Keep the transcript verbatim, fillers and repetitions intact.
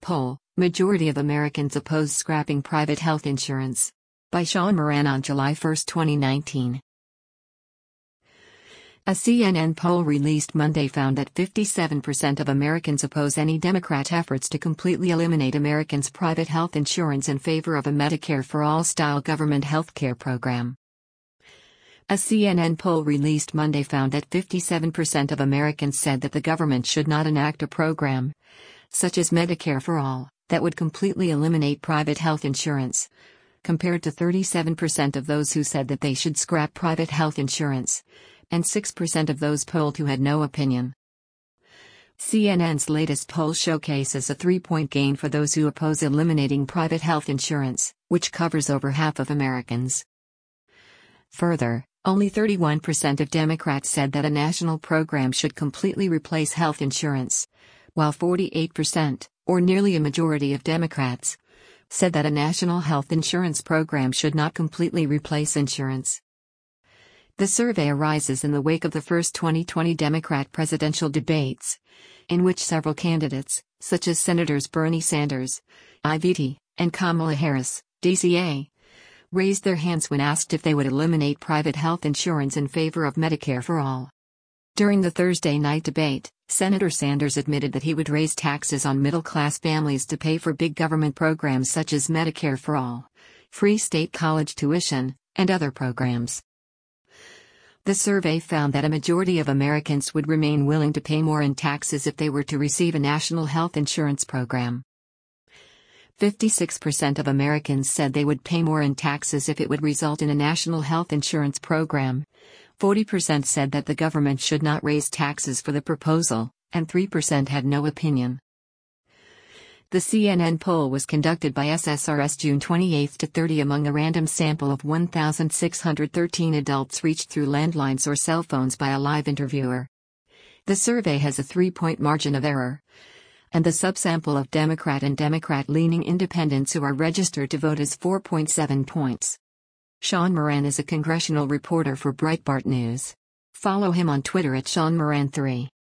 Poll, Majority of Americans Oppose Scrapping Private Health Insurance. By Sean Moran on July first, twenty nineteen. A C N N poll released Monday found that fifty-seven percent of Americans oppose any Democrat efforts to completely eliminate Americans' private health insurance in favor of a Medicare for All style government health care program. A C N N poll released Monday found that fifty-seven percent of Americans said that the government should not enact a program, such as Medicare for All, that would completely eliminate private health insurance, compared to thirty-seven percent of those who said that they should scrap private health insurance, and six percent of those polled who had no opinion. C N N's latest poll showcases a three-point gain for those who oppose eliminating private health insurance, which covers over half of Americans. Further, only thirty-one percent of Democrats said that a national program should completely replace health insurance, while forty-eight percent, or nearly a majority of Democrats, said that a national health insurance program should not completely replace insurance. The survey arises in the wake of the first twenty twenty Democrat presidential debates, in which several candidates, such as Senators Bernie Sanders, I V T, and Kamala Harris, D C A, raised their hands when asked if they would eliminate private health insurance in favor of Medicare for All. During the Thursday night debate, Senator Sanders admitted that he would raise taxes on middle-class families to pay for big government programs such as Medicare for All, free state college tuition, and other programs. The survey found that a majority of Americans would remain willing to pay more in taxes if they were to receive a national health insurance program. fifty-six percent of Americans said they would pay more in taxes if it would result in a national health insurance program. forty percent said that the government should not raise taxes for the proposal, and three percent had no opinion. The C N N poll was conducted by S S R S June twenty-eighth to thirtieth among a random sample of one thousand six hundred thirteen adults reached through landlines or cell phones by a live interviewer. The survey has a three-point margin of error, and the subsample of Democrat and Democrat-leaning independents who are registered to vote is four point seven points. Sean Moran is a congressional reporter for Breitbart News. Follow him on Twitter at Sean Moran three.